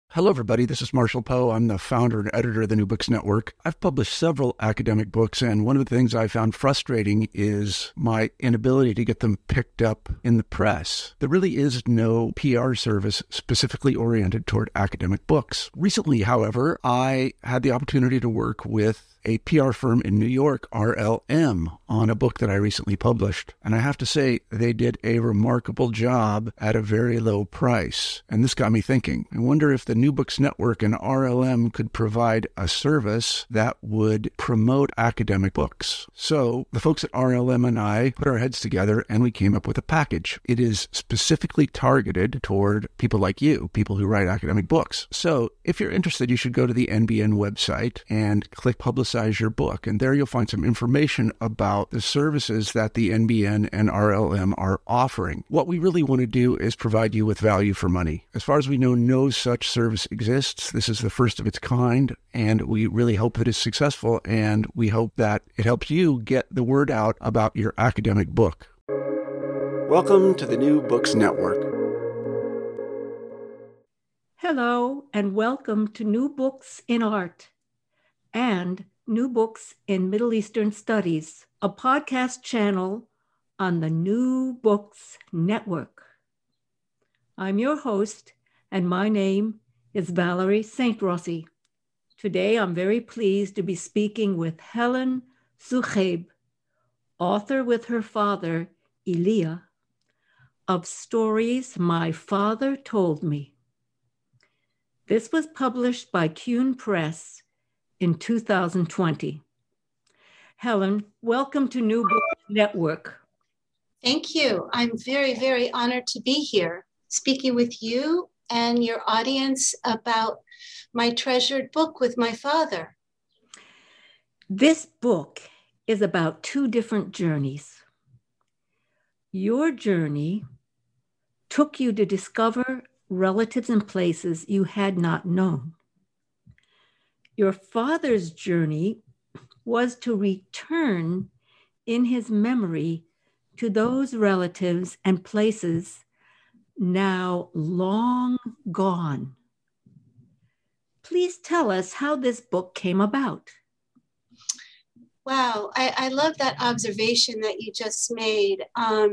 Hello, everybody. This is Marshall Poe. I'm the founder and editor of the New Books Network. I've published several academic books, and one of the things I found frustrating is my inability to get them picked up in the press. There really is no PR service specifically oriented toward academic books. Recently, however, I had the opportunity to work with a PR firm in New York, RLM, on a book that I recently published. And I have to say, they did a remarkable job at a very low price. And this got me thinking. I wonder if the New Books Network and RLM could provide a service that would promote academic books. So the folks at RLM and I put our heads together and we came up with a package. It is specifically targeted toward people like you, people who write academic books. So if you're interested, you should go to the NBN website and click Publicize Your Book. And there you'll find some information about the services that the NBN and RLM are offering. What we really want to do is provide you with value for money. As far as we know, no such service exists. This is the first of its kind, and we really hope that it's successful, and we hope that it helps you get the word out about your academic book. Welcome to the New Books Network. Hello, and welcome to New Books in Art and New Books in Middle Eastern Studies, a podcast channel on the New Books Network. I'm your host, and my name is Valerie St. Rossi. Today, I'm very pleased to be speaking with Helen Zuhaib, author with her father, Elia, of Stories My Father Told Me. This was published by Kuhn Press in 2020. Helen, welcome to New Books Network. Thank you. I'm very, very honored to be here, speaking with you and your audience about my treasured book with my father. This book is about two different journeys. Your journey took you to discover relatives and places you had not known. Your father's journey was to return in his memory to those relatives and places now long gone. Please tell us how this book came about. Wow, I love that observation that you just made.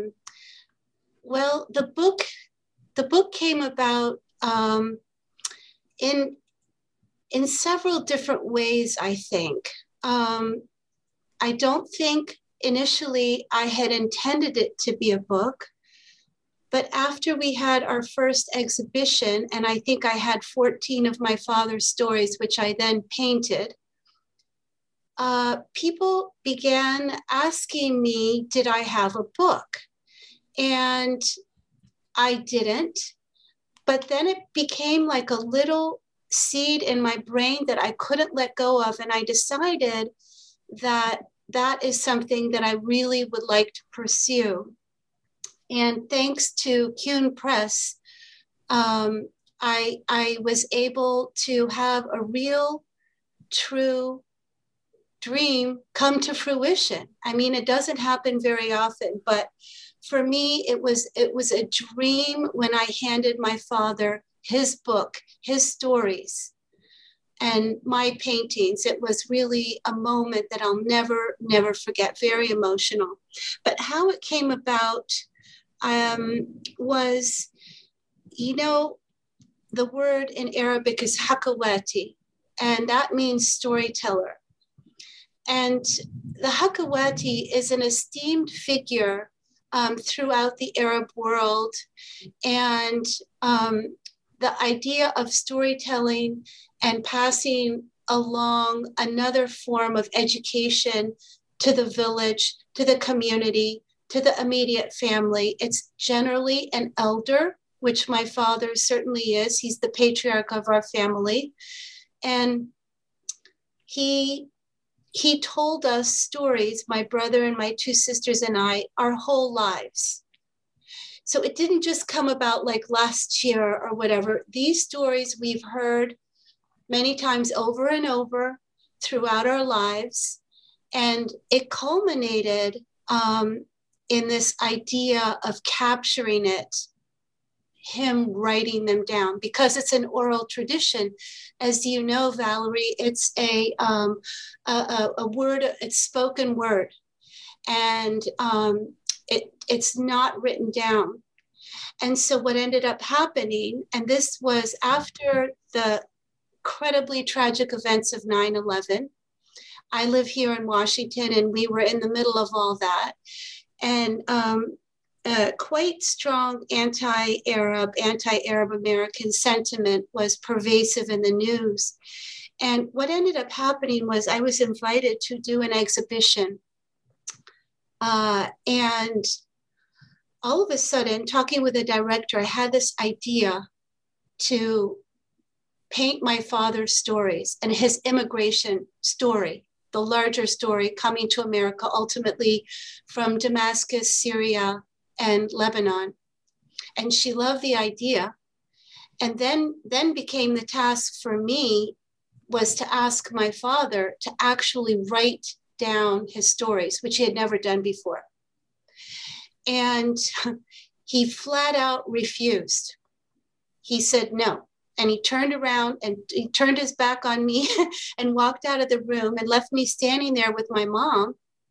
Well, the book came about in several different ways, I think. I don't think initially I had intended it to be a book, but after we had our first exhibition, and I think I had 14 of my father's stories, which I then painted, people began asking me, did I have a book? And I didn't, but then it became like a little seed in my brain that I couldn't let go of. And I decided that that is something that I really would like to pursue. And thanks to Kuhn Press, I was able to have a real, true dream come to fruition. I mean, it doesn't happen very often, but for me, it was a dream when I handed my father his book, his stories, and my paintings. It was really a moment that I'll never forget, very emotional. But how it came about was, the word in Arabic is hakawati, and that means storyteller. And the hakawati is an esteemed figure throughout the Arab world, and the idea of storytelling and passing along another form of education to the village, to the community, to the immediate family. It's generally an elder, which my father certainly is. He's the patriarch of our family. And he told us stories, my brother and my two sisters and I, our whole lives. So it didn't just come about like last year or whatever. These stories we've heard many times over and over throughout our lives. And it culminated in this idea of capturing it, him writing them down because it's an oral tradition. As you know, Valerie, it's a word, it's spoken word, and it's not written down. And so what ended up happening, and this was after the incredibly tragic events of 9/11. I live here in Washington, and we were in the middle of all that. And quite strong anti-Arab American sentiment was pervasive in the news. And what ended up happening was I was invited to do an exhibition. And all of a sudden, talking with the director, I had this idea to paint my father's stories and his immigration story, the larger story coming to America, ultimately from Damascus, Syria, and Lebanon. And she loved the idea. And then became the task for me was to ask my father to actually write down his stories, which he had never done before. And he flat out refused. He said no. And he turned around and he turned his back on me and walked out of the room and left me standing there with my mom.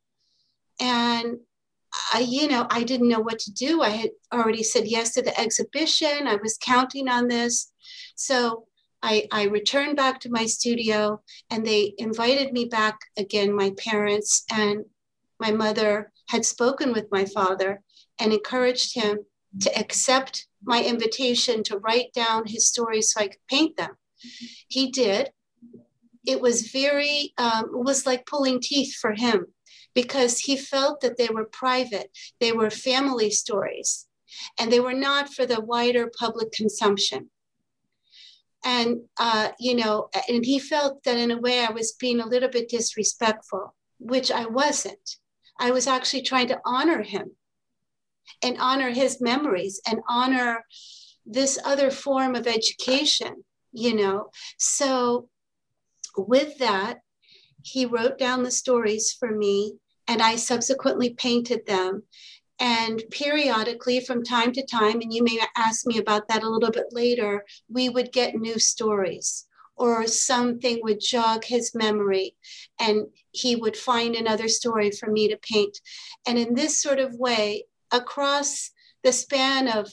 And I didn't know what to do. I had already said yes to the exhibition. I was counting on this. So I returned back to my studio, and they invited me back again. My parents and my mother had spoken with my father and encouraged him to accept my invitation to write down his stories so I could paint them. He did. It was it was like pulling teeth for him, because he felt that they were private. They were family stories, and they were not for the wider public consumption. And, and he felt that in a way I was being a little bit disrespectful, which I wasn't. I was actually trying to honor him and honor his memories and honor this other form of education, So with that, he wrote down the stories for me, and I subsequently painted them. And periodically, from time to time, and you may ask me about that a little bit later, we would get new stories, or something would jog his memory, and he would find another story for me to paint. And in this sort of way, across the span of,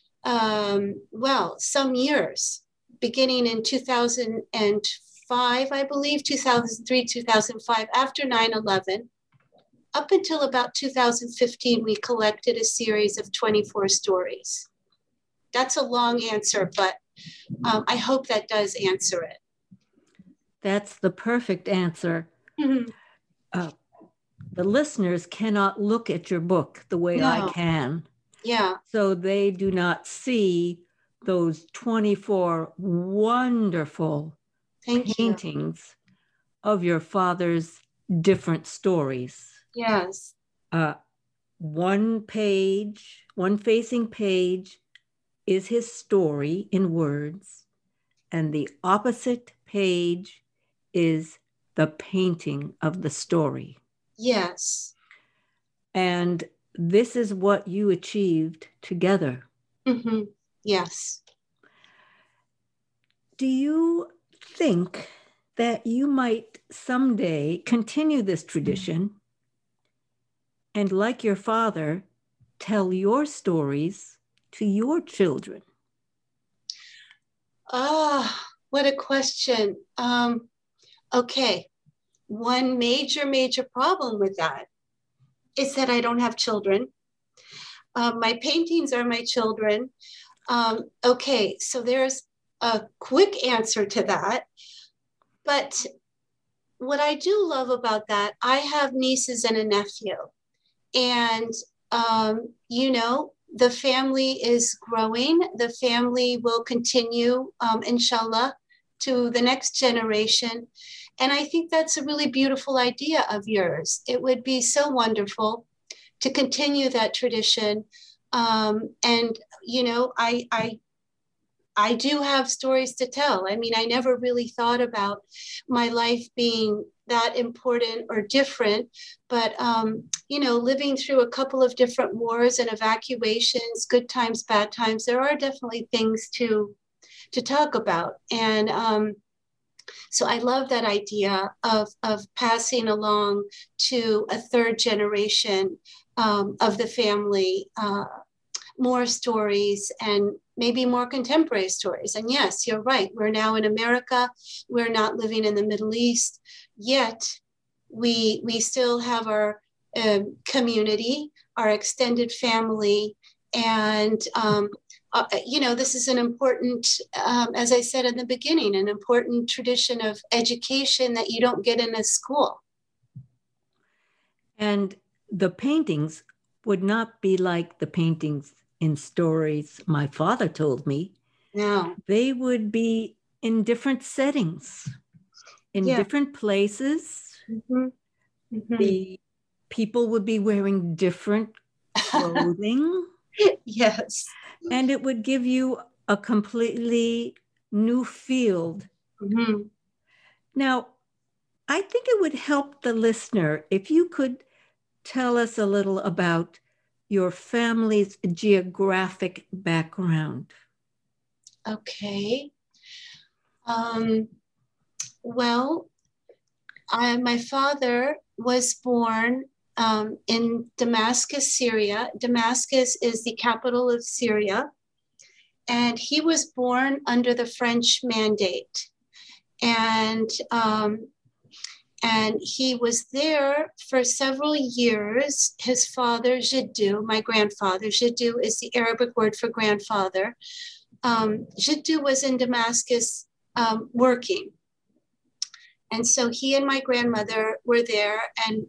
some years, beginning in 2005, I believe, 2003, 2005, after 9/11, up until about 2015, we collected a series of 24 stories. That's a long answer, but I hope that does answer it. That's the perfect answer. Mm-hmm. The listeners cannot look at your book the way I can. Yeah. So they do not see those 24 wonderful paintings of your father's different stories. Yes. One facing page is his story in words, and the opposite page is the painting of the story. Yes. And this is what you achieved together. Mm-hmm. Yes. Do you think that you might someday continue this tradition and, like your father, tell your stories to your children? What a question. Okay. One major problem with that is that I don't have children. My paintings are my children. Okay, so there's a quick answer to that. But what I do love about that, I have nieces and a nephew. And, the family is growing. The family will continue, inshallah, to the next generation. And I think that's a really beautiful idea of yours. It would be so wonderful to continue that tradition. I do have stories to tell. I mean, I never really thought about my life being that important or different, but living through a couple of different wars and evacuations, good times, bad times, there are definitely things to talk about. And so I love that idea of passing along to a third generation of the family more stories, and maybe more contemporary stories. And yes, you're right. We're now in America. We're not living in the Middle East, yet we still have our community, our extended family. And, this is an important, as I said in the beginning, an important tradition of education that you don't get in a school. And the paintings would not be like the paintings in stories my father told me. No. They would be in different settings, in different places. Mm-hmm. Mm-hmm. The people would be wearing different clothing. Yes. And it would give you a completely new field. Mm-hmm. Now, I think it would help the listener if you could tell us a little about your family's geographic background. Okay. Well, my father was born in Damascus, Syria. Damascus is the capital of Syria. And he was born under the French mandate. And he was there for several years. His father, Jiddu, my grandfather, Jiddu is the Arabic word for grandfather. Jiddu was in Damascus working. And so he and my grandmother were there. And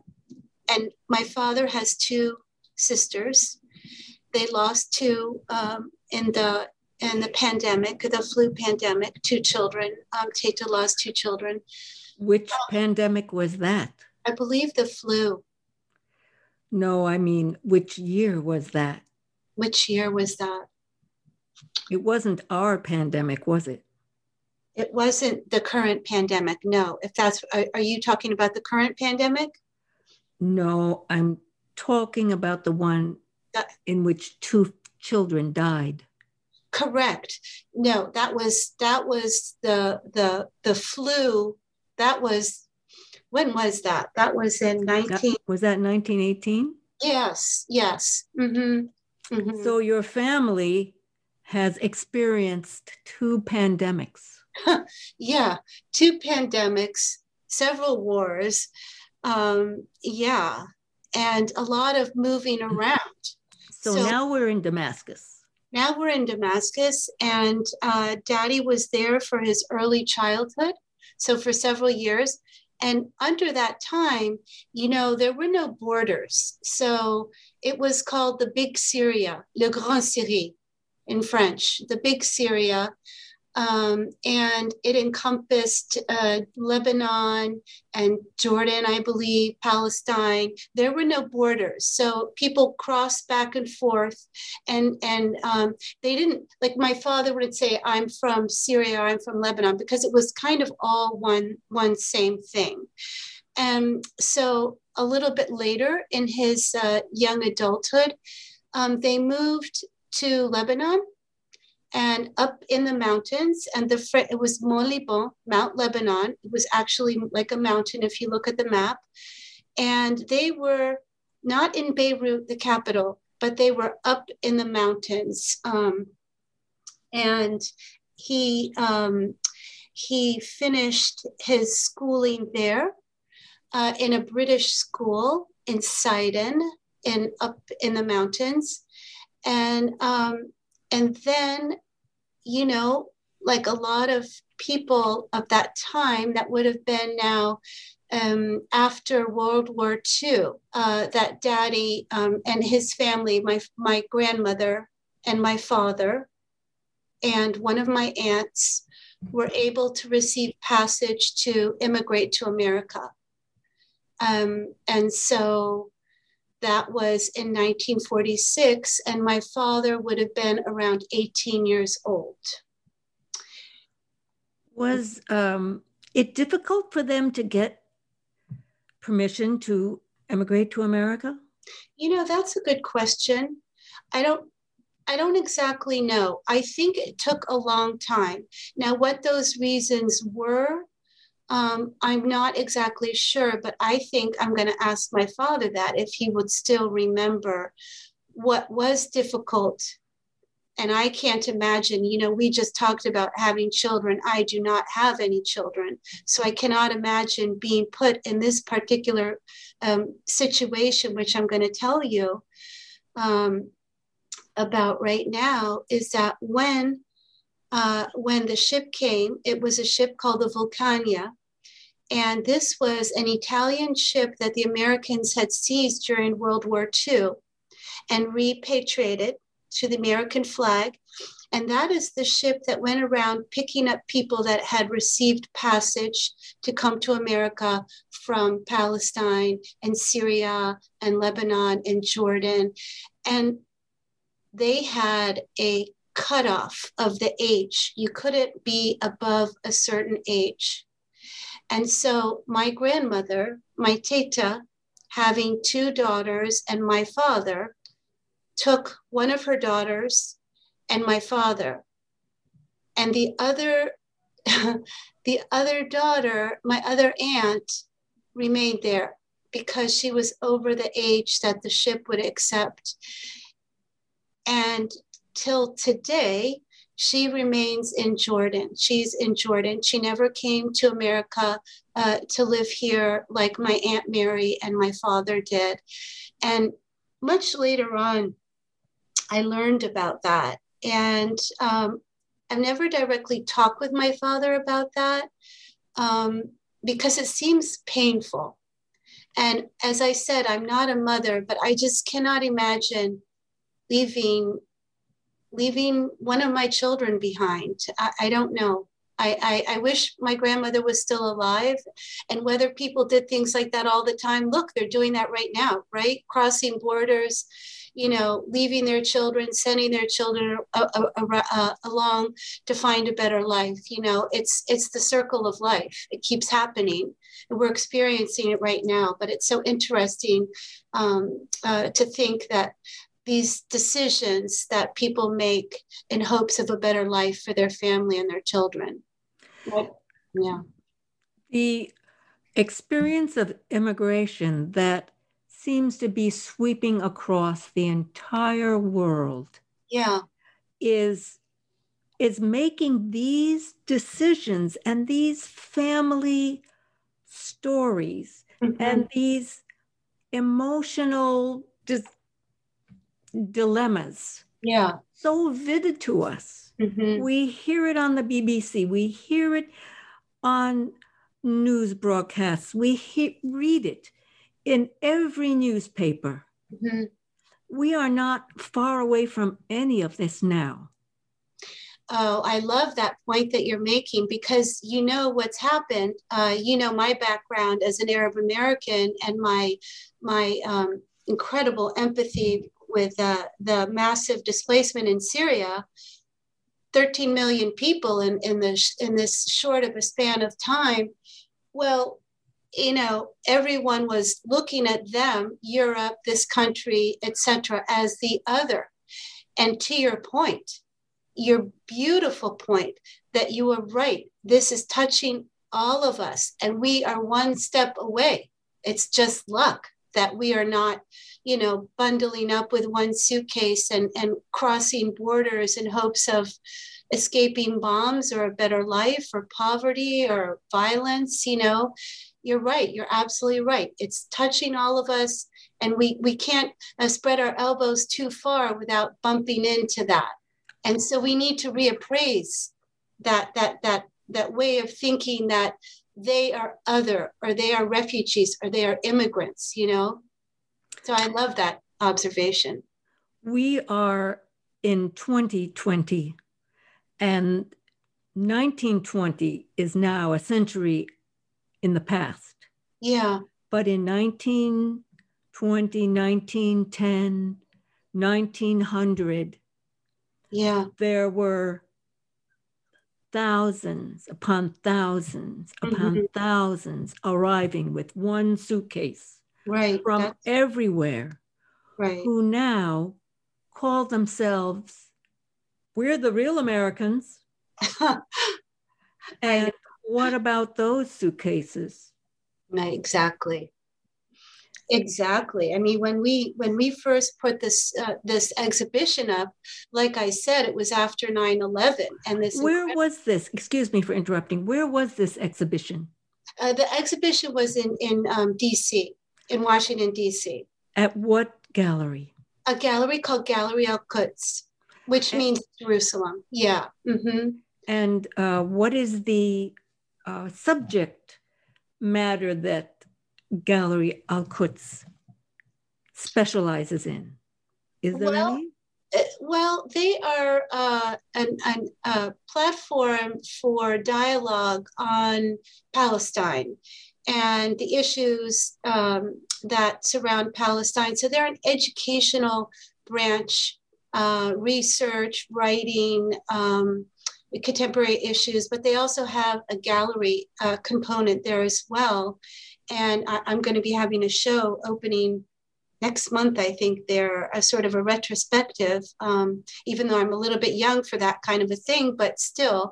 my father has two sisters. They lost two in the pandemic, the flu pandemic, two children. Tata lost two children. Which pandemic was that? I believe the flu. No, I mean, which year was that? Which year was that? It wasn't our pandemic, was it? It wasn't the current pandemic, no. If that's, are you talking about the current pandemic? No, I'm talking about the one in which two children died. Correct. No, that was the flu. That was, when was that? That was in 19. Was that 1918? Yes. Mm-hmm. Mm-hmm. So your family has experienced two pandemics. Yeah, two pandemics, several wars. Yeah, and a lot of moving around. So now we're in Damascus. Now we're in Damascus, and Daddy was there for his early childhood, so for several years. And under that time, there were no borders. So it was called the Big Syria, Le Grand Syrie in French, the Big Syria. And it encompassed Lebanon and Jordan, I believe, Palestine. There were no borders. So people crossed back and forth, and they didn't, like my father would say, I'm from Syria, or I'm from Lebanon, because it was kind of all one same thing. And so a little bit later in his young adulthood, they moved to Lebanon and up in the mountains, and it was Mont Liban, Mount Lebanon. It was actually like a mountain if you look at the map. And they were not in Beirut, the capital, but they were up in the mountains. And he finished his schooling there in a British school in Sidon, up in the mountains. And then, like a lot of people of that time, that would have been now after World War II, that Daddy and his family, my grandmother and my father and one of my aunts were able to receive passage to immigrate to America. And so that was in 1946, and my father would have been around 18 years old. Was it difficult for them to get permission to emigrate to America? That's a good question. I don't exactly know. I think it took a long time. Now, what those reasons were, I'm not exactly sure, but I think I'm going to ask my father that if he would still remember what was difficult. And I can't imagine, we just talked about having children. I do not have any children. So I cannot imagine being put in this particular situation, which I'm going to tell you about right now, is that when the ship came, it was a ship called the Vulcania. And this was an Italian ship that the Americans had seized during World War II and repatriated to the American flag. And that is the ship that went around picking up people that had received passage to come to America from Palestine and Syria and Lebanon and Jordan. And they had a cutoff of the age. You couldn't be above a certain age. And so my grandmother, my teta, having two daughters, and my father, took one of her daughters and my father. And the other daughter, my other aunt, remained there because she was over the age that the ship would accept. And till today, she remains in Jordan. She's in Jordan. She never came to America to live here like my Aunt Mary and my father did. And much later on, I learned about that. And I've never directly talked with my father about that because it seems painful. And as I said, I'm not a mother, but I just cannot imagine leaving one of my children behind. I don't know. I wish my grandmother was still alive. And whether people did things like that all the time, look, they're doing that right now, right? Crossing borders, leaving their children, sending their children along to find a better life. It's the circle of life. It keeps happening. And we're experiencing it right now. But it's so interesting to think that these decisions that people make in hopes of a better life for their family and their children. Yeah. The experience of immigration that seems to be sweeping across the entire world. Yeah. Is making these decisions and these family stories and these emotional dilemmas so vivid to us. We hear it on the BBC, we hear it on news broadcasts, we read it in every newspaper. We are not far away from any of this now. Oh, I love that point that you're making, because what's happened. My background as an Arab American and my incredible empathy with the massive displacement in Syria. 13 million people in this short of a span of time. Well, everyone was looking at them, Europe, this country, etc., as the other. And to your point, your beautiful point, that you are right. This is touching all of us, and we are one step away. It's just luck that we are not, bundling up with one suitcase and crossing borders in hopes of escaping bombs or a better life or poverty or violence. You're right. You're absolutely right. It's touching all of us, and we can't spread our elbows too far without bumping into that. And so we need to reappraise that way of thinking that they are other, or they are refugees, or they are immigrants, So I love that observation. We are in 2020, and 1920 is now a century in the past. Yeah. But in 1920, 1910, 1900, there were thousands upon thousands upon thousands arriving with one suitcase from everywhere, who now call themselves, we're the real Americans. And what about those suitcases? Exactly. Exactly. I mean, when we first put this exhibition up, like I said, it was after 9/11, and Where was this? Excuse me for interrupting. Where was this exhibition? The exhibition was in D.C., in Washington, D.C. At what gallery? A gallery called Gallery Al-Quds, which means Jerusalem. Yeah. Mm-hmm. And what is the subject matter that Gallery Al-Quds specializes in? Is there any? Well, they are a platform for dialogue on Palestine and the issues that surround Palestine. So they're an educational branch, research, writing, contemporary issues, but they also have a gallery component there as well. And I'm going to be having a show opening next month. I think they're a sort of a retrospective, even though I'm a little bit young for that kind of a thing, but still.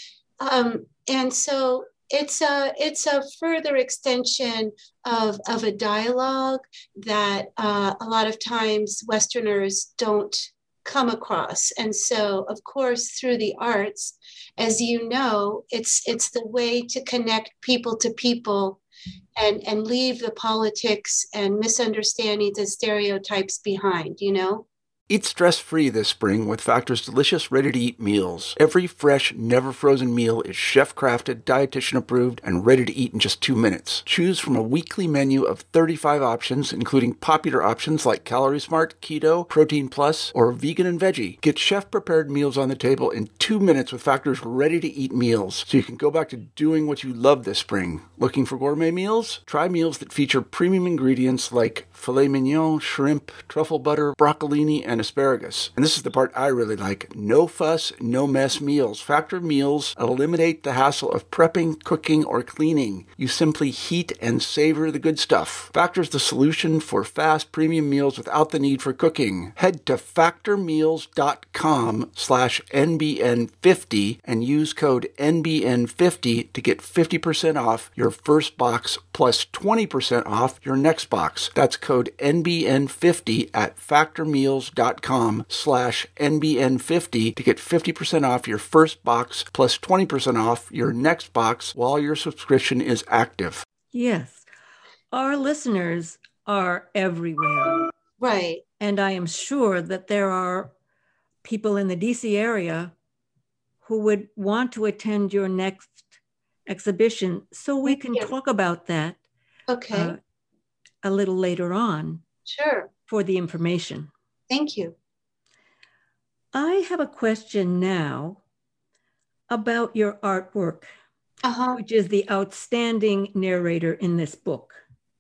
And so it's a further extension of a dialogue that a lot of times Westerners don't come across. And so, of course, through the arts, as you know, it's the way to connect people to people and leave the politics and misunderstandings and stereotypes behind, you know? Eat stress-free this spring with Factor's delicious, ready-to-eat meals. Every fresh, never-frozen meal is chef-crafted, dietitian-approved, and ready to eat in just 2 minutes. Choose from a weekly menu of 35 options, including popular options like Calorie Smart, Keto, Protein Plus, or Vegan and Veggie. Get chef-prepared meals on the table in 2 minutes with Factor's ready-to-eat meals, so you can go back to doing what you love this spring. Looking for gourmet meals? Try meals that feature premium ingredients like filet mignon, shrimp, truffle butter, broccolini, and asparagus. And this is the part I really like. No fuss, no mess meals. Factor meals eliminate the hassle of prepping, cooking, or cleaning. You simply heat and savor the good stuff. Factor's the solution for fast premium meals without the need for cooking. Head to factormeals.com/NBN50 and use code NBN50 to get 50% off your first box plus 20% off your next box. That's code NBN50 at factormeals.com/NBN50 to get 50% off your first box plus 20% off your next box while your subscription is active. Yes. Our listeners are everywhere. Right. And I am sure that there are people in the DC area who would want to attend your next exhibition. So we can talk about that a little later on. Sure. For the information. Thank you. I have a question now about your artwork, which is the outstanding narrator in this book.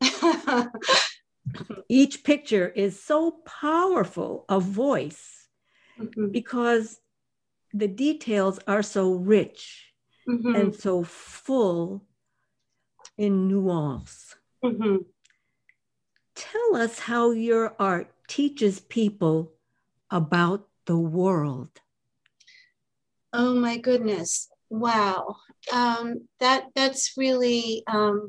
Each picture is so powerful a voice because the details are so rich and so full in nuance. Tell us how your art teaches people about the world. Oh my goodness. Wow. That's really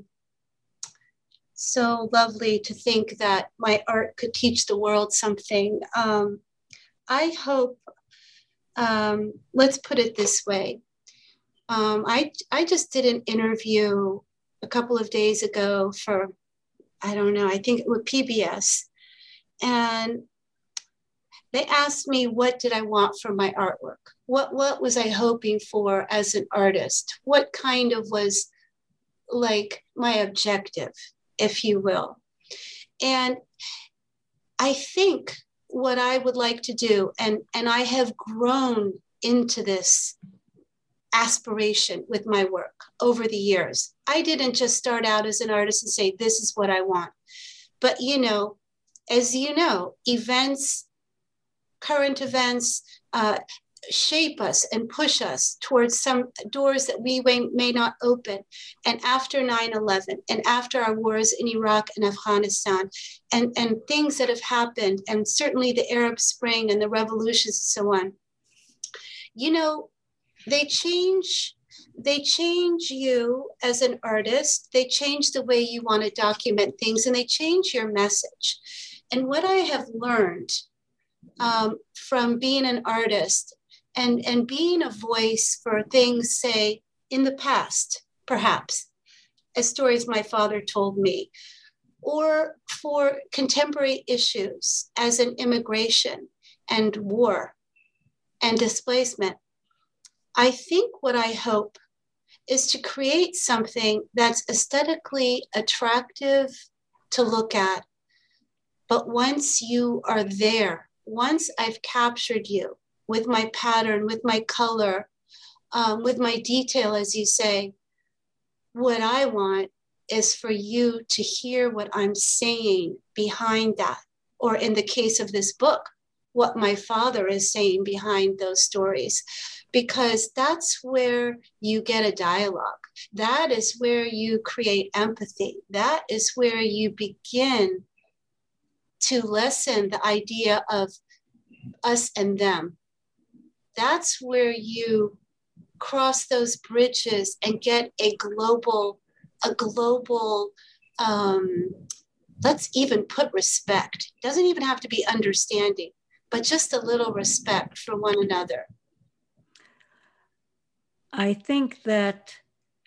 so lovely to think that my art could teach the world something. I hope, let's put it this way. I just did an interview a couple of days ago for, I don't know, I think it was PBS. And they asked me, what did I want for my artwork? What was I hoping for as an artist? What kind of was like my objective, if you will? And I think what I would like to do, and I have grown into this aspiration with my work over the years. I didn't just start out as an artist and say, this is what I want. But, you know, as you know, events, current events, shape us and push us towards some doors that we may not open. And after 9/11 and after our wars in Iraq and Afghanistan and things that have happened, and certainly the Arab Spring and the revolutions and so on, you know, they change you as an artist. They change the way you want to document things, and they change your message. And what I have learned from being an artist and being a voice for things, say, in the past, perhaps, as stories my father told me, or for contemporary issues as in immigration and war and displacement, I think what I hope is to create something that's aesthetically attractive to look at. But once you are there, once I've captured you with my pattern, with my color, with my detail, as you say, what I want is for you to hear what I'm saying behind that. Or in the case of this book, what my father is saying behind those stories, because that's where you get a dialogue. That is where you create empathy. That is where you begin to lessen the idea of us and them. That's where you cross those bridges and get a global, let's even put respect. It doesn't even have to be understanding, but just a little respect for one another. I think that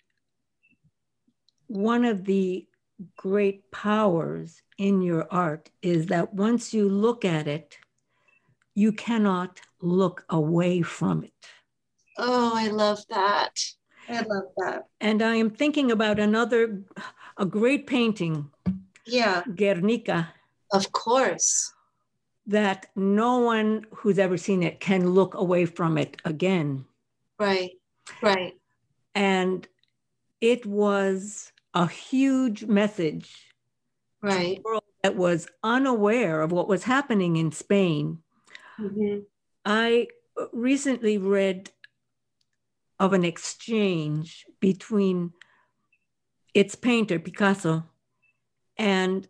one of the great powers in your art is that once you look at it, you cannot look away from it. Oh, I love that. I love that. And I am thinking about a great painting. Yeah. Guernica. Of course. That no one who's ever seen it can look away from it again. Right, right. And it was a huge message. Right. To the world that was unaware of what was happening in Spain. Mm-hmm. I recently read of an exchange between its painter, Picasso, and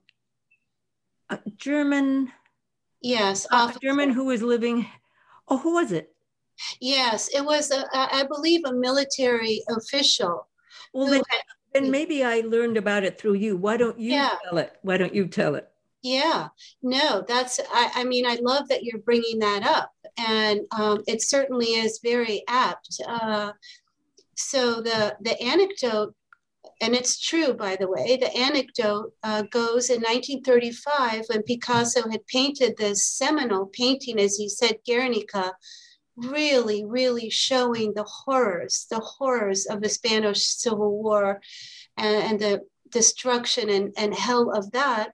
a German. Yes. A German who was living. Oh, who was it? Yes, it was, I believe, a military official. Well, then maybe I learned about it through you. Why don't you tell it? Why don't you tell it? Yeah, no, I mean, I love that you're bringing that up. And it certainly is very apt. So the anecdote, and it's true, by the way, the anecdote goes in 1935 when Picasso had painted this seminal painting, as you said, Guernica, really, really showing the horrors of the Spanish Civil War and the destruction and hell of that.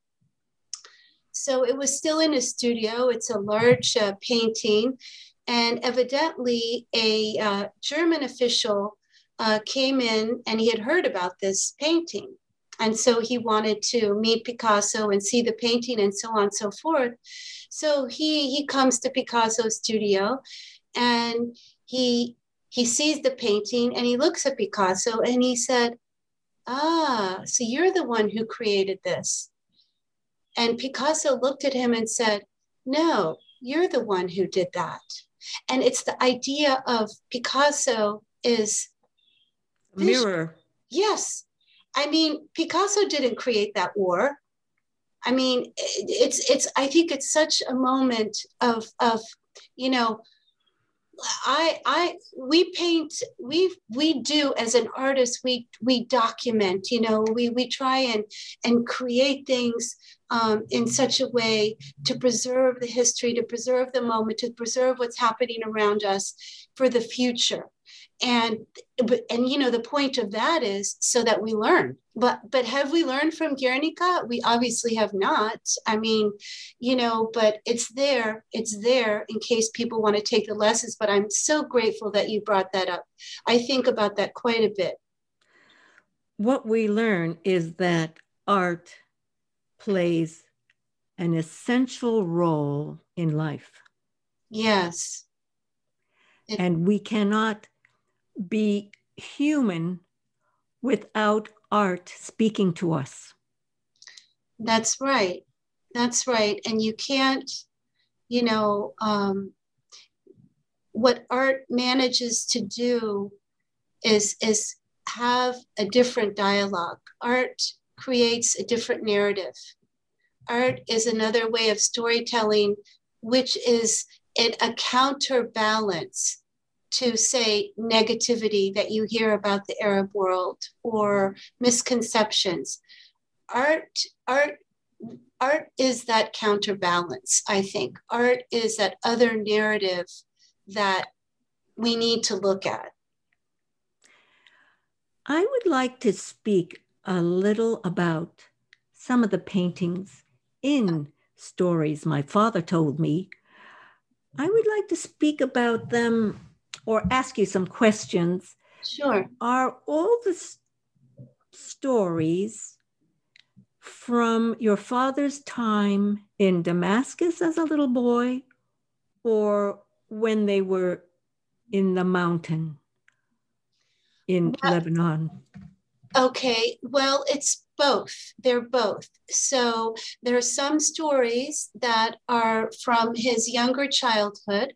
So it was still in a studio. It's a large painting. And evidently a German official came in and he had heard about this painting. And so he wanted to meet Picasso and see the painting and so on and so forth. So he comes to Picasso's studio and he sees the painting and he looks at Picasso and he said, so you're the one who created this. And Picasso looked at him and said, no, you're the one who did that. And it's the idea of Picasso is a mirror. Yes. I mean, Picasso didn't create that war. I mean, it's I think it's such a moment of you know, we paint, we do as an artist, we document, you know, we try and create things in such a way to preserve the history, to preserve the moment, to preserve what's happening around us for the future. And you know, the point of that is so that we learn. But have we learned from Guernica? We obviously have not. I mean, you know, but it's there in case people want to take the lessons. But I'm so grateful that you brought that up. I think about that quite a bit. What we learn is that art plays an essential role in life. Yes. And we cannot be human without art speaking to us. That's right. That's right. And you can't, what art manages to do is have a different dialogue. Art creates a different narrative. Art is another way of storytelling, which is a counterbalance to, say, negativity that you hear about the Arab world or misconceptions. Art is that counterbalance, I think. Art is that other narrative that we need to look at. I would like to speak a little about some of the paintings in Stories My Father Told Me. I would like to speak about them or ask you some questions. Sure. Are all the stories from your father's time in Damascus as a little boy, or when they were in the mountain in Lebanon? Okay, well, it's both. They're both. So there are some stories that are from his younger childhood.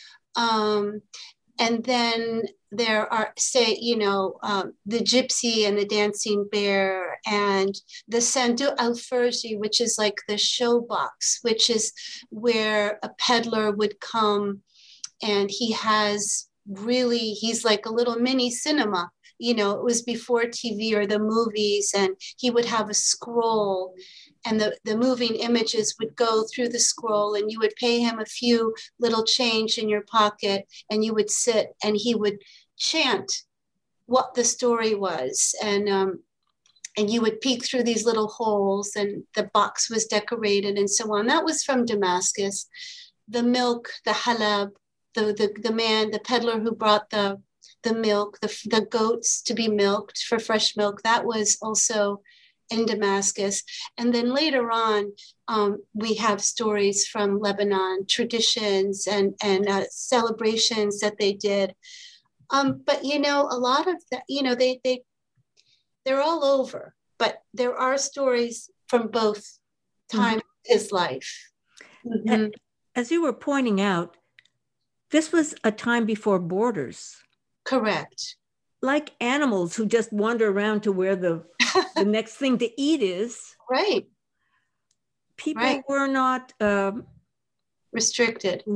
And then there are, say, the Gypsy and the Dancing Bear and the Sandu al-Furji, which is like the show box, which is where a peddler would come and he's like a little mini cinema. It was before TV or the movies, and he would have a scroll and the moving images would go through the scroll, and you would pay him a few little change in your pocket, and you would sit and he would chant what the story was. And you would peek through these little holes, and the box was decorated and so on. That was from Damascus. The milk, the halab, the peddler who brought the milk, the goats to be milked for fresh milk, that was also in Damascus. And then later on, we have stories from Lebanon, traditions and celebrations that they did. But a lot of that, they're all over. But there are stories from both times of his life. Mm-hmm. As you were pointing out, this was a time before borders. Correct. Like animals who just wander around to where the next thing to eat is. Right. People were not restricted.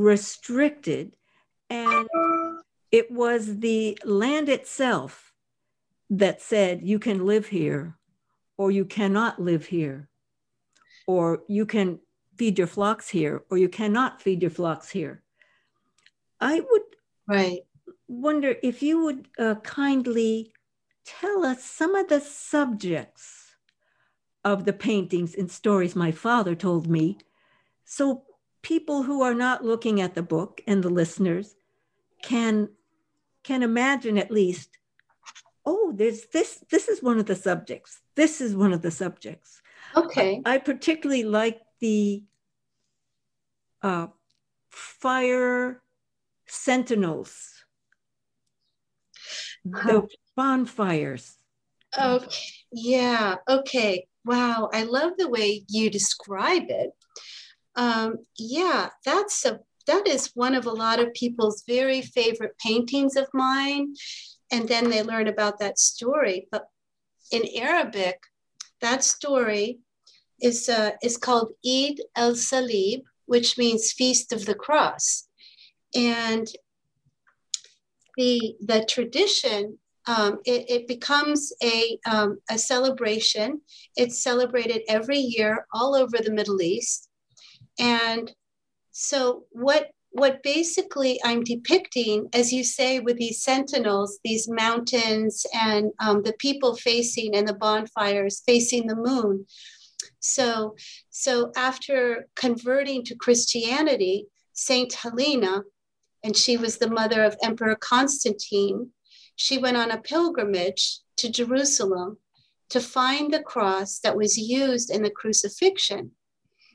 And it was the land itself that said you can live here or you cannot live here, or you can feed your flocks here or you cannot feed your flocks here. I would wonder if you would kindly tell us some of the subjects of the paintings and Stories My Father Told Me, so people who are not looking at the book and the listeners can imagine at least, oh, there's this is one of the subjects. This is one of the subjects. Okay. I particularly like the fire sentinels, the bonfires. Okay. Yeah. Okay. Wow. I love the way you describe it. Yeah, that is one of a lot of people's very favorite paintings of mine. And then they learn about that story. But in Arabic, that story is called Eid al-Salib, which means Feast of the Cross. And the tradition, it becomes a celebration. It's celebrated every year all over the Middle East. And so what basically I'm depicting, as you say, with these sentinels, these mountains, and the people facing, and the bonfires facing the moon. So after converting to Christianity, Saint Helena, and she was the mother of Emperor Constantine, she went on a pilgrimage to Jerusalem to find the cross that was used in the crucifixion.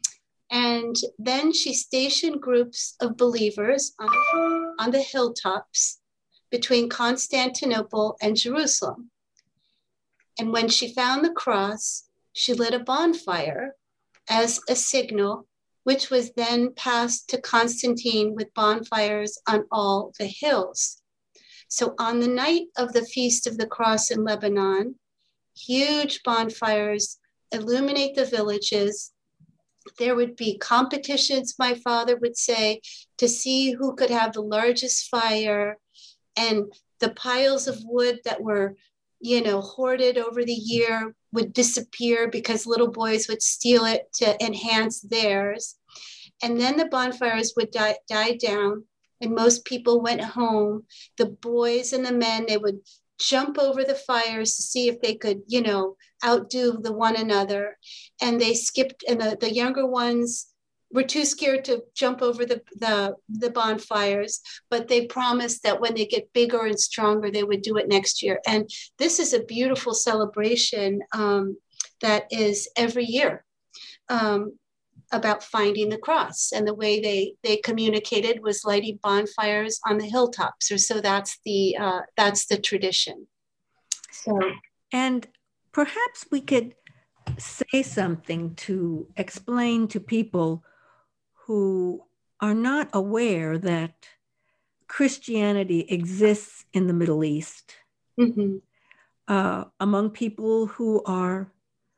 And then she stationed groups of believers on the hilltops between Constantinople and Jerusalem. And when she found the cross, she lit a bonfire as a signal, which was then passed to Constantine with bonfires on all the hills. So on the night of the Feast of the Cross in Lebanon, huge bonfires illuminate the villages. There would be competitions, my father would say, to see who could have the largest fire, and the piles of wood that were, hoarded over the year would disappear because little boys would steal it to enhance theirs. And then the bonfires would die down, and most people went home. The boys and the men, they would jump over the fires to see if they could, outdo the one another. And they skipped, and the younger ones were too scared to jump over the bonfires, but they promised that when they get bigger and stronger, they would do it next year. And this is a beautiful celebration that is every year about finding the cross. And the way they communicated was lighting bonfires on the hilltops, or so that's the tradition. So, and perhaps we could say something to explain to people who are not aware that Christianity exists in the Middle East, mm-hmm. Among people who are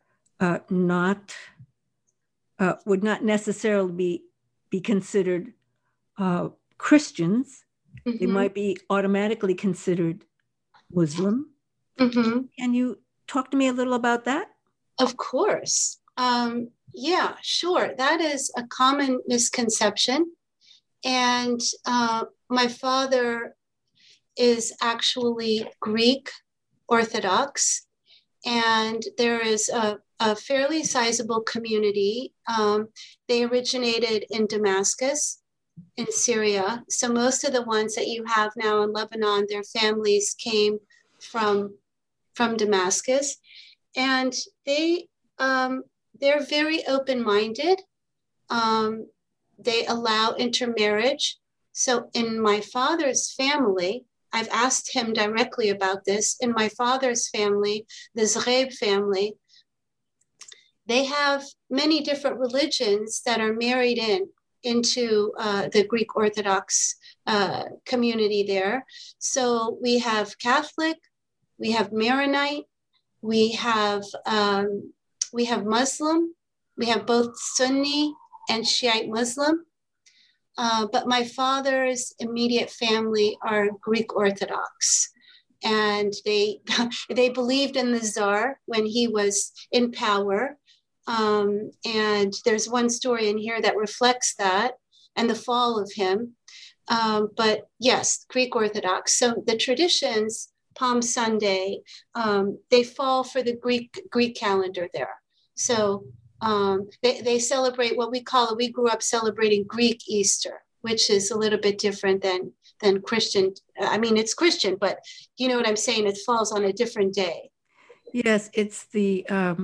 would not necessarily be considered Christians. Mm-hmm. They might be automatically considered Muslim. Mm-hmm. Can you talk to me a little about that? Of course. Yeah, sure. That is a common misconception. And my father is actually Greek Orthodox, and there is a fairly sizable community. They originated in Damascus, in Syria. So most of the ones that you have now in Lebanon, their families came from Damascus. And they're very open-minded. They allow intermarriage. So in my father's family, I've asked him directly about this. In my father's family, the Zgheib family, they have many different religions that are married into the Greek Orthodox community there. So we have Catholic, we have Maronite, we have Muslim, we have both Sunni and Shiite Muslim. But my father's immediate family are Greek Orthodox. And they believed in the Tsar when he was in power. And there's one story in here that reflects that and the fall of him. But yes, Greek Orthodox. So the traditions, Palm Sunday, they fall for the Greek calendar there. So they celebrate what we grew up celebrating Greek Easter, which is a little bit different than Christian. I mean, it's Christian, but you know what I'm saying? It falls on a different day. Yes, it's the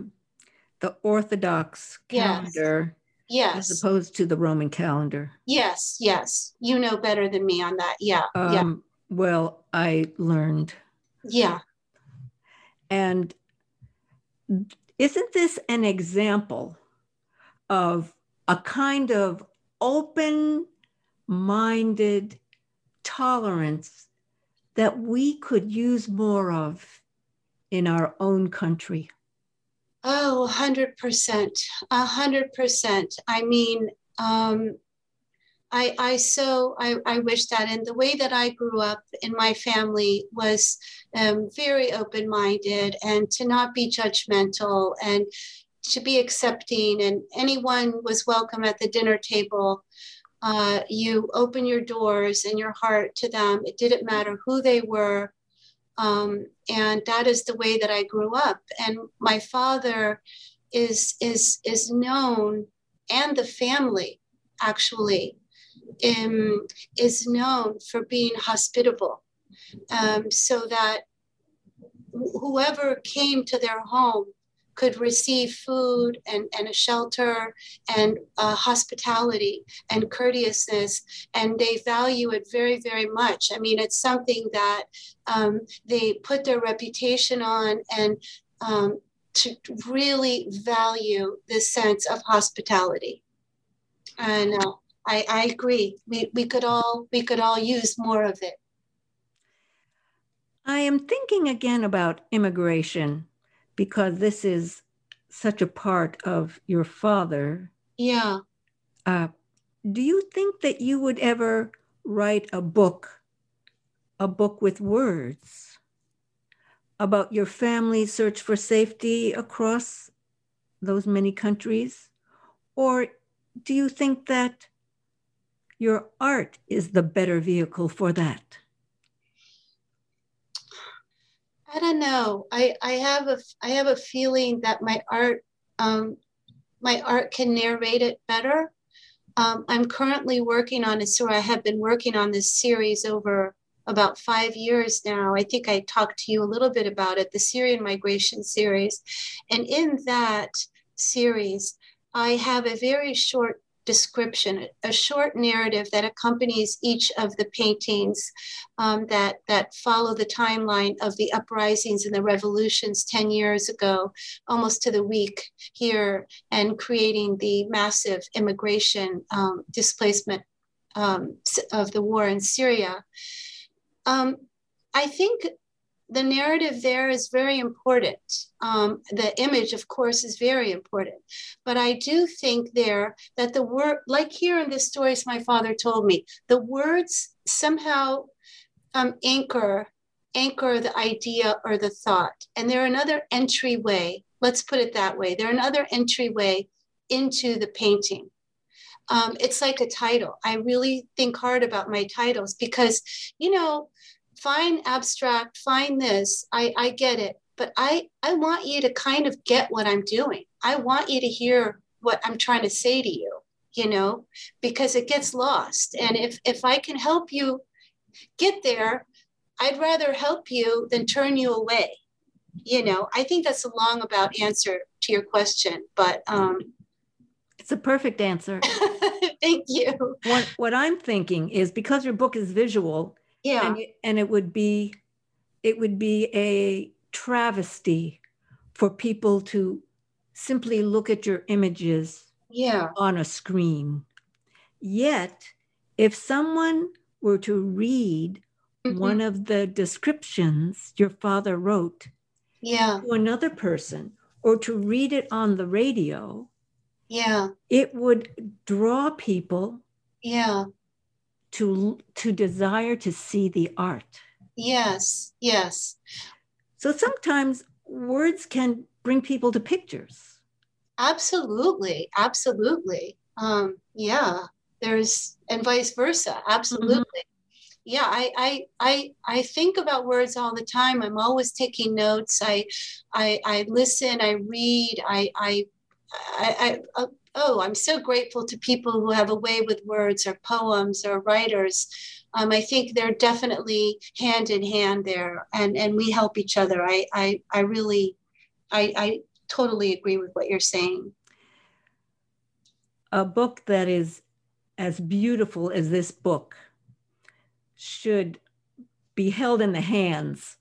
Orthodox calendar, yes, as opposed to the Roman calendar. Yes. You know better than me on that. Yeah. Well, I learned. Yeah. And isn't this an example of a kind of open-minded tolerance that we could use more of in our own country? Oh, 100%. 100%. I mean, I wish that. And the way that I grew up in my family was very open-minded, and to not be judgmental and to be accepting, and anyone was welcome at the dinner table. You open your doors and your heart to them. It didn't matter who they were. And that is the way that I grew up. And my father is known, and the family actually is known for being hospitable, so that whoever came to their home, could receive food and a shelter and hospitality and courteousness, and they value it very, very much. I mean, it's something that they put their reputation on, and to really value this sense of hospitality. And I agree. We could all use more of it. I am thinking again about immigration, because this is such a part of your father. Yeah. Do you think that you would ever write a book with words about your family's search for safety across those many countries? Or do you think that your art is the better vehicle for that? I don't know. I have a feeling that my art can narrate it better. I'm currently working on I have been working on this series over about 5 years now. I think I talked to you a little bit about it, the Syrian migration series. And in that series, I have a very short description, a short narrative that accompanies each of the paintings that follow the timeline of the uprisings and the revolutions 10 years ago, almost to the week here, and creating the massive immigration displacement of the war in Syria. I think the narrative there is very important. The image, of course, is very important. But I do think there that the word, like here in the stories my father told me, the words somehow anchor the idea or the thought. And they're another entryway, let's put it that way. They're another entryway into the painting. It's like a title. I really think hard about my titles because, fine abstract, fine this, I get it. But I want you to kind of get what I'm doing. I want you to hear what I'm trying to say to you, because it gets lost. And if I can help you get there, I'd rather help you than turn you away. I think that's a long about answer to your question, but it's a perfect answer. Thank you. What I'm thinking is, because your book is visual, yeah, and it would be a travesty for people to simply look at your images on a screen. Yet, if someone were to read one of the descriptions your father wrote to another person, or to read it on the radio, it would draw people to desire to see the art. Yes. So sometimes words can bring people to pictures. Absolutely. There's, and vice versa. Absolutely. Mm-hmm. Yeah, I think about words all the time. I'm always taking notes. I listen, I read, I'm so grateful to people who have a way with words, or poems, or writers. I think they're definitely hand in hand there, and we help each other. I totally agree with what you're saying. A book that is as beautiful as this book should be held in the hands.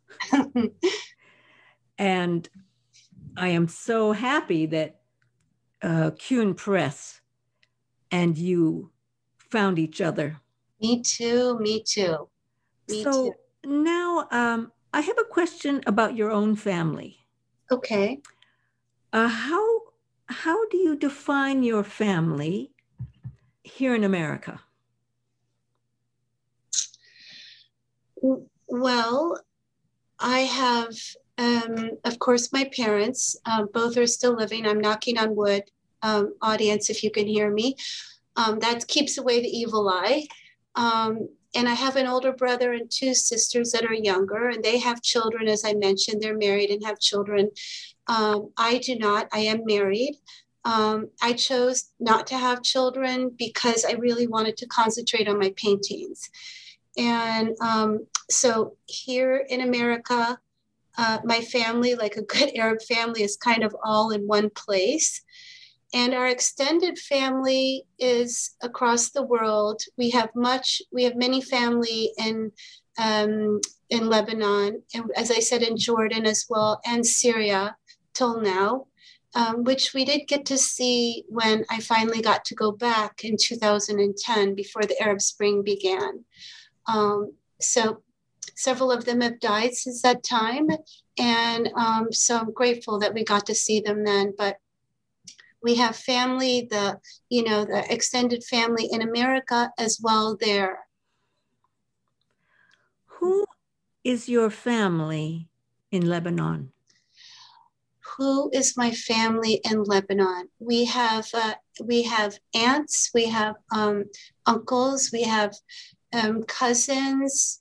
And I am so happy that Kuhn Press and you found each other. Me too. So now I have a question about your own family. Okay. How do you define your family here in America? Well, I have, of course, my parents. Both are still living. I'm knocking on wood, audience, if you can hear me. That keeps away the evil eye. And I have an older brother and 2 sisters that are younger, and they have children. As I mentioned, they're married and have children. I do not. I am married. I chose not to have children because I really wanted to concentrate on my paintings. And so here in America, My family, like a good Arab family, is kind of all in one place. And our extended family is across the world. We have many family in Lebanon, and as I said, in Jordan as well, and Syria till now, which we did get to see when I finally got to go back in 2010 before the Arab Spring began. So several of them have died since that time. And so I'm grateful that we got to see them then. But we have family, the extended family in America as well there. Who is your family in Lebanon? Who is my family in Lebanon? We have aunts, we have uncles, we have cousins.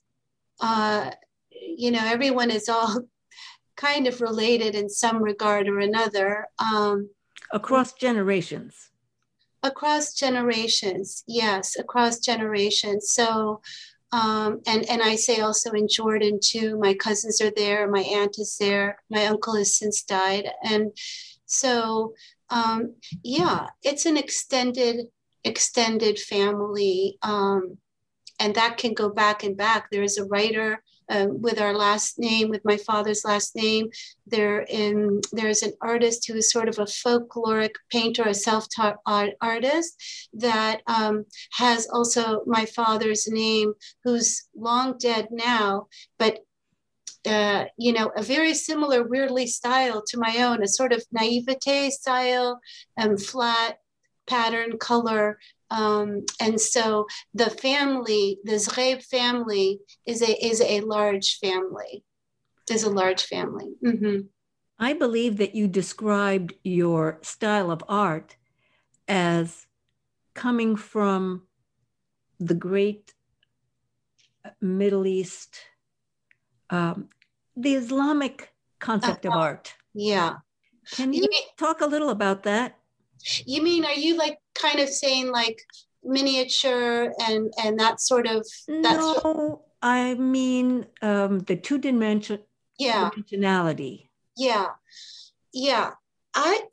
Everyone is all kind of related in some regard or another. Across generations. Across generations, yes, across generations. So, and I say also in Jordan too, my cousins are there, my aunt is there, my uncle has since died. And so, it's an extended family. And that can go back and back. There is a writer with our last name, with my father's last name. There's an artist who is sort of a folkloric painter, a self-taught artist that has also my father's name, who's long dead now, but a very similar, weirdly style to my own, a sort of naivete style, flat pattern, color. And so the family, the Zghaib family is a large family, Mm-hmm. I believe that you described your style of art as coming from the great Middle East, the Islamic concept of art. Yeah. Can you talk a little about that? You mean, are you like kind of saying like miniature and that sort of? No, I mean the dimensionality. Yeah. I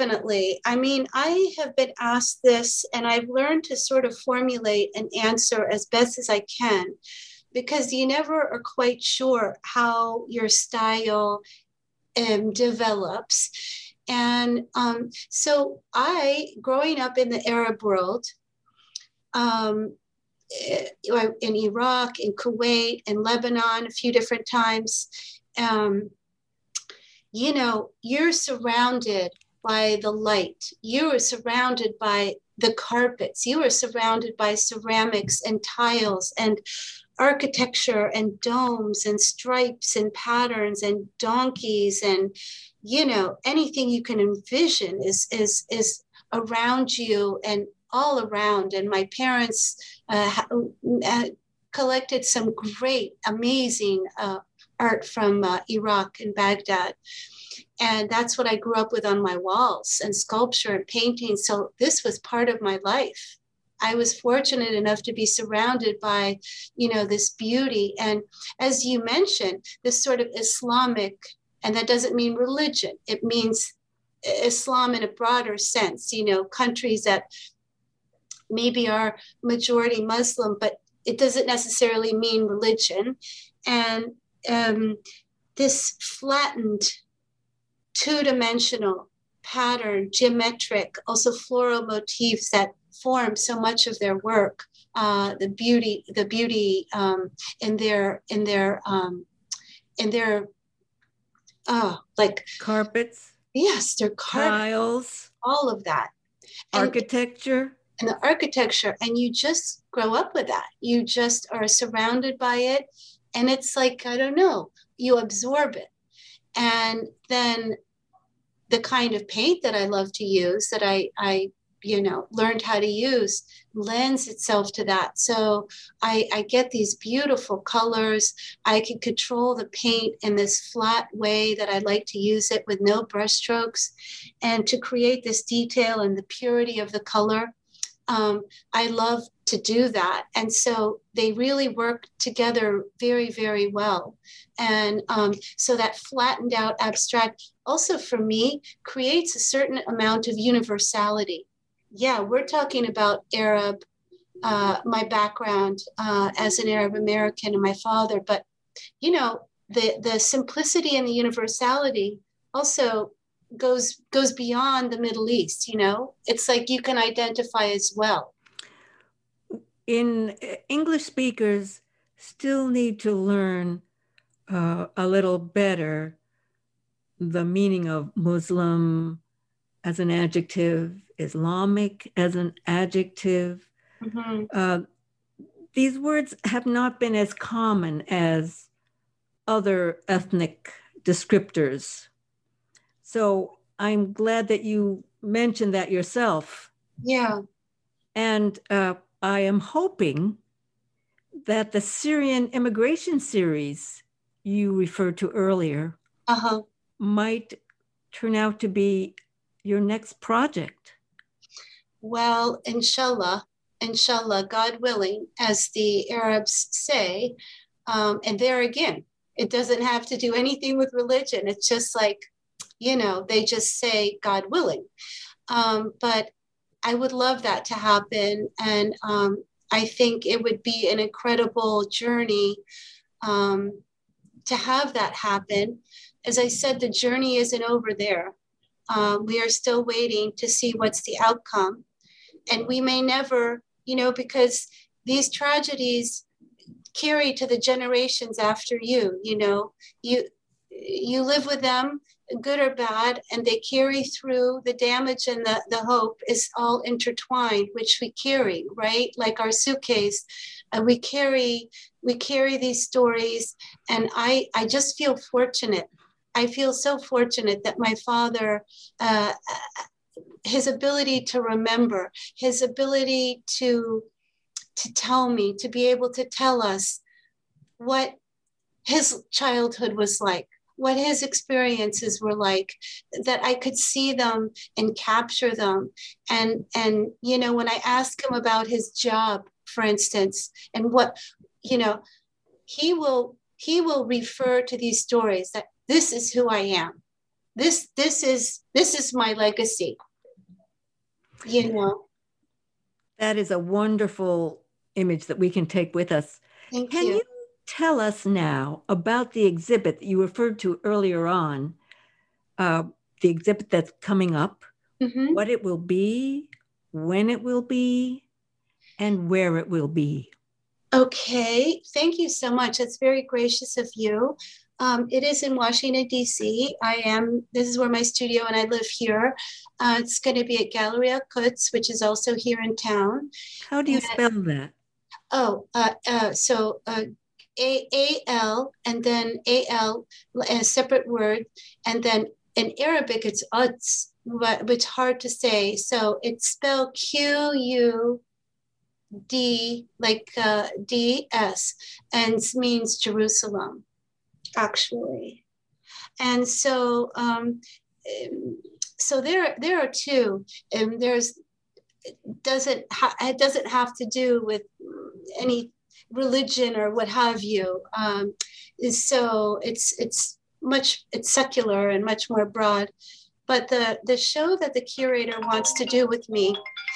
have been asked this, and I've learned to sort of formulate an answer as best as I can, because you never are quite sure how your style develops. And so growing up in the Arab world, in Iraq, in Kuwait, in Lebanon, a few different times, you're surrounded by the light. You are surrounded by the carpets. You are surrounded by ceramics and tiles and architecture and domes and stripes and patterns and donkeys and anything you can envision is around you and all around. And my parents collected some great, amazing art from Iraq and Baghdad. And that's what I grew up with on my walls, and sculpture and painting. So this was part of my life. I was fortunate enough to be surrounded by, this beauty. And as you mentioned, this sort of Islamic, and that doesn't mean religion. It means Islam in a broader sense, countries that maybe are majority Muslim, but it doesn't necessarily mean religion. And this flattened, two-dimensional pattern, geometric, also floral motifs that form so much of their work, the beauty in their like carpets. Yes, their carpets, tiles, all of that, architecture. And the architecture, and you just grow up with that. You just are surrounded by it, and it's like, I don't know, you absorb it. And then the kind of paint that I love to use, that I learned how to use, lends itself to that. So I get these beautiful colors. I can control the paint in this flat way that I like to use it, with no brush strokes, and to create this detail and the purity of the color. I love to do that. And so they really work together very, very well. And so that flattened out abstract also for me creates a certain amount of universality. Yeah, we're talking about Arab, my background as an Arab American and my father, but the simplicity and the universality also goes beyond the Middle East. It's like you can identify as well. English speakers still need to learn a little better the meaning of Muslim as an adjective, Islamic as an adjective. Mm-hmm. These words have not been as common as other ethnic descriptors. So I'm glad that you mentioned that yourself. Yeah. And I am hoping that the Syrian immigration series you referred to earlier might turn out to be your next project. Well, inshallah, God willing, as the Arabs say, and there again, it doesn't have to do anything with religion. It's just like, they just say God willing. But I would love that to happen. And I think it would be an incredible journey to have that happen. As I said, the journey isn't over there. We are still waiting to see what's the outcome. And we may never, because these tragedies carry to the generations after you, you live with them, good or bad, and they carry through. The damage and the hope is all intertwined, which we carry, right? Like our suitcase, we carry these stories. And I just feel fortunate. I feel so fortunate that my father, his ability to remember, his ability to tell me, to be able to tell us what his childhood was like, what his experiences were like, that I could see them and capture them. And when I ask him about his job, for instance, and what, he will refer to these stories that this is who I am. This is my legacy. That is a wonderful image that we can take with us. Can you tell us now about the exhibit that you referred to earlier on, the exhibit that's coming up, what it will be, when it will be, and where it will be? Okay, thank you so much. That's very gracious of you. It is in Washington, D.C. This is where my studio, and I live here. It's going to be at Galeria Kutz, which is also here in town. How do you spell that? So A-L, and then A-L, a separate word, and then in Arabic, it's Quds, which is hard to say. So it's spelled Q-U-D, like D-S, and means Jerusalem, actually. And so there are two, and it doesn't have to do with any religion or what have you. So it's secular and much more broad. But the show that the curator wants to do with me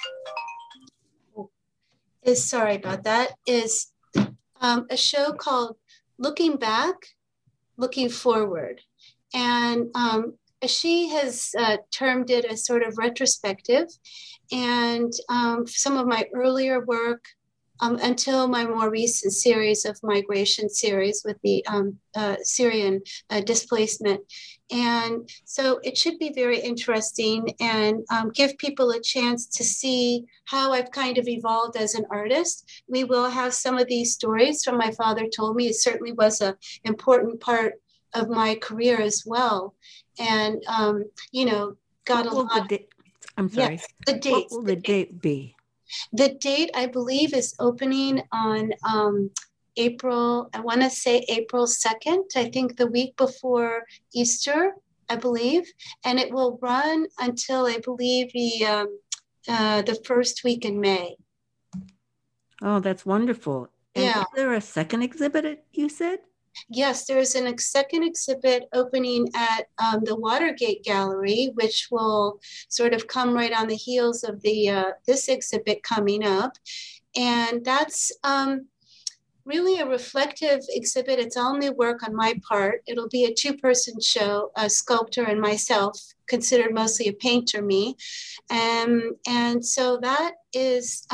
is, sorry about that, is a show called Looking Back, Looking Forward. And she has termed it a sort of retrospective. And some of my earlier work, until my more recent series of migration series with the Syrian displacement. And so it should be very interesting and give people a chance to see how I've kind of evolved as an artist. We will have some of these stories from My Father Told Me. It certainly was an important part of my career as well. And, got a lot. I'm sorry. Yes, the date. What will the date be? The date, I believe, is opening on April 2nd, I think the week before Easter, I believe. And it will run until, I believe, the first week in May. Oh, that's wonderful. And Yeah. is there a second exhibit, you said? Yes, there's a second exhibit opening at the Watergate Gallery, which will sort of come right on the heels of this exhibit coming up. And that's really a reflective exhibit. It's all new work on my part. It'll be a two-person show, a sculptor and myself, considered mostly a painter, me. And so that is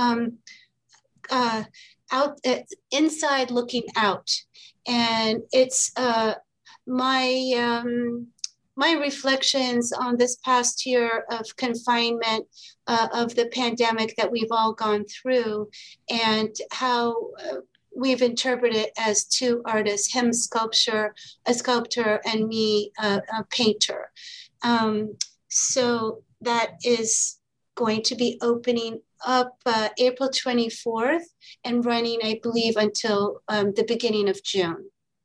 inside looking out. And it's my reflections on this past year of confinement, of the pandemic that we've all gone through, and how we've interpreted it as two artists, him a sculptor, and me a painter. So that is going to be opening up April 24th and running, I believe, until the beginning of June.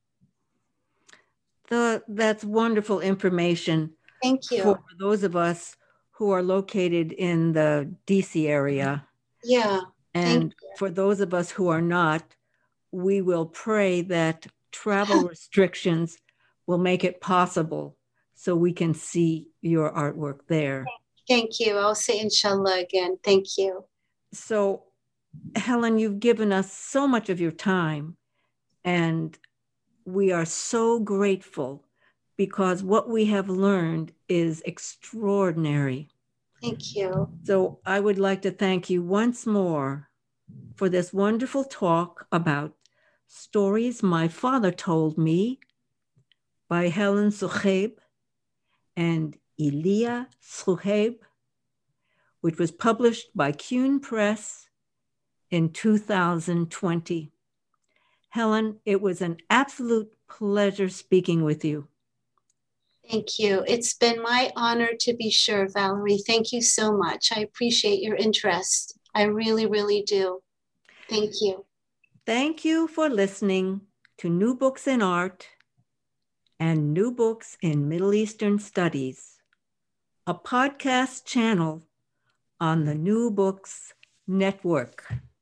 That's wonderful information. Thank you. For those of us who are located in the DC area. Yeah. And for those of us who are not, we will pray that travel restrictions will make it possible so we can see your artwork there. Thank you. I'll say inshallah again. Thank you. So, Helen, you've given us so much of your time, and we are so grateful because what we have learned is extraordinary. Thank you. So I would like to thank you once more for this wonderful talk about Stories My Father Told Me by Helen Souhaib and Elia Souhaib, which was published by Kuhn Press in 2020. Helen, it was an absolute pleasure speaking with you. Thank you. It's been my honor to be sure, Valerie. Thank you so much. I appreciate your interest. I really, really do. Thank you. Thank you for listening to New Books in Art and New Books in Middle Eastern Studies, a podcast channel on the New Books Network.